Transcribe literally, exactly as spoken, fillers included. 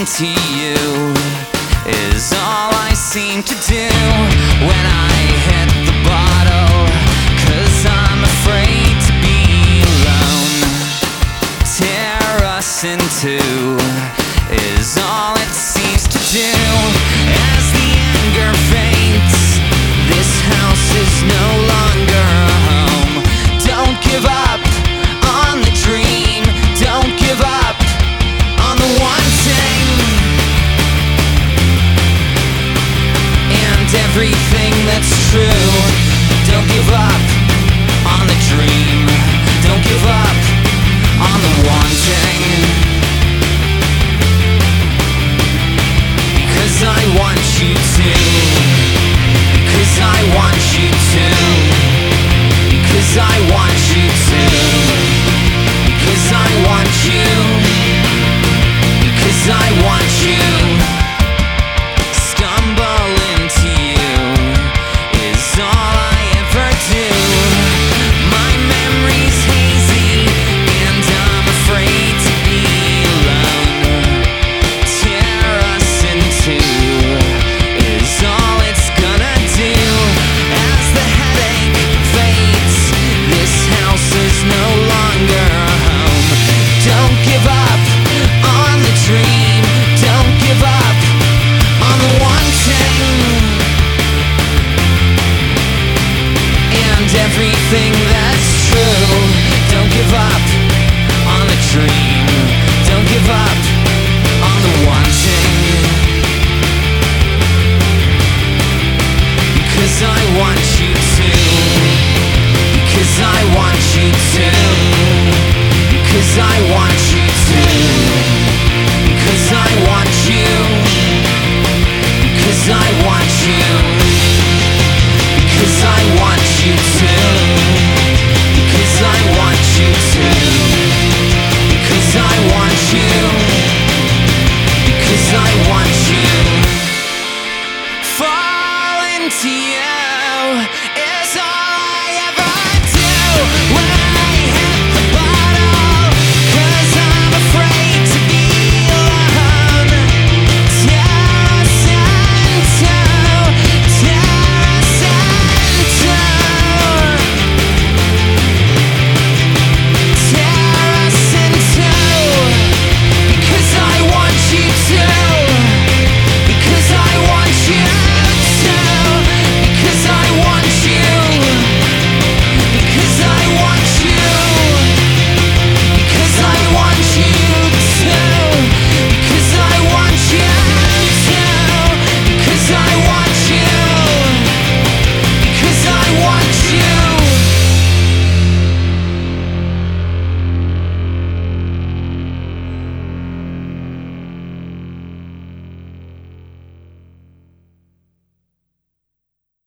to you is all I seem to do when I hit the bottle, 'cause I'm afraid to be alone. Tear us in two is all it seems to do. As the anger fades, this house is no longer a home. Don't give up on the dream, don't give up on the wanting, and everything that's true. Don't give up.